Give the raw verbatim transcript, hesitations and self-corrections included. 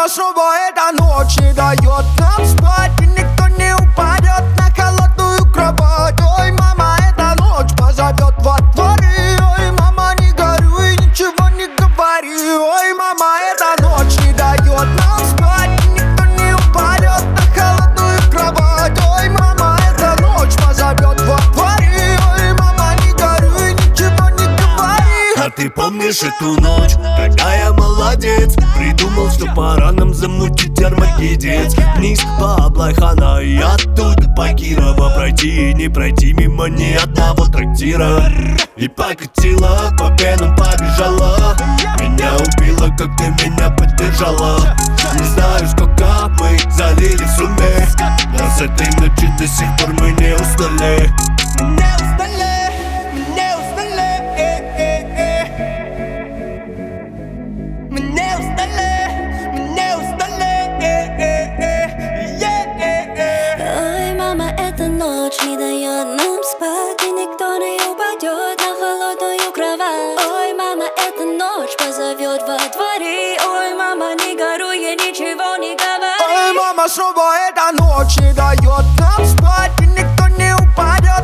мама, снова эта ночь не дает нам спать, и никто не упадет на холодную кровать. Ой, мама, эта ночь позовет во дворы. Ой, мама, не горюй, ничего не говори. Ой, мама, эта ночь не дает нам спать, и никто не упадет на холодную кровать. Ой, мама, эта ночь позовет во дворы. Ой, мама, не горюй, ничего не говори. А ты помнишь эту ночь, когда я молодец придумал, что пора нам замутить армагеддец. Вниз по Аблайхана и оттуда по Кирова пройти и не пройти мимо ни одного трактира. И покатила, по пенам побежала, меня убила, как ты меня поддержала. Не знаю, сколько мы залили в сумме, но с этой ночи до сих пор мы не устали. Не устали, не устали, э, э, э. Мы не устали, мы не устали, э, э, э, е, э, э. Ой, мама, эта ночь не дает нам спать, и никто не упадет на холодную кровать. Ой, мама, эта ночь позовет во дворе. Ой, мама, не горюй, я ничего не говори. Ой, мама, снова эта ночь не дает нам спать, и никто не упадет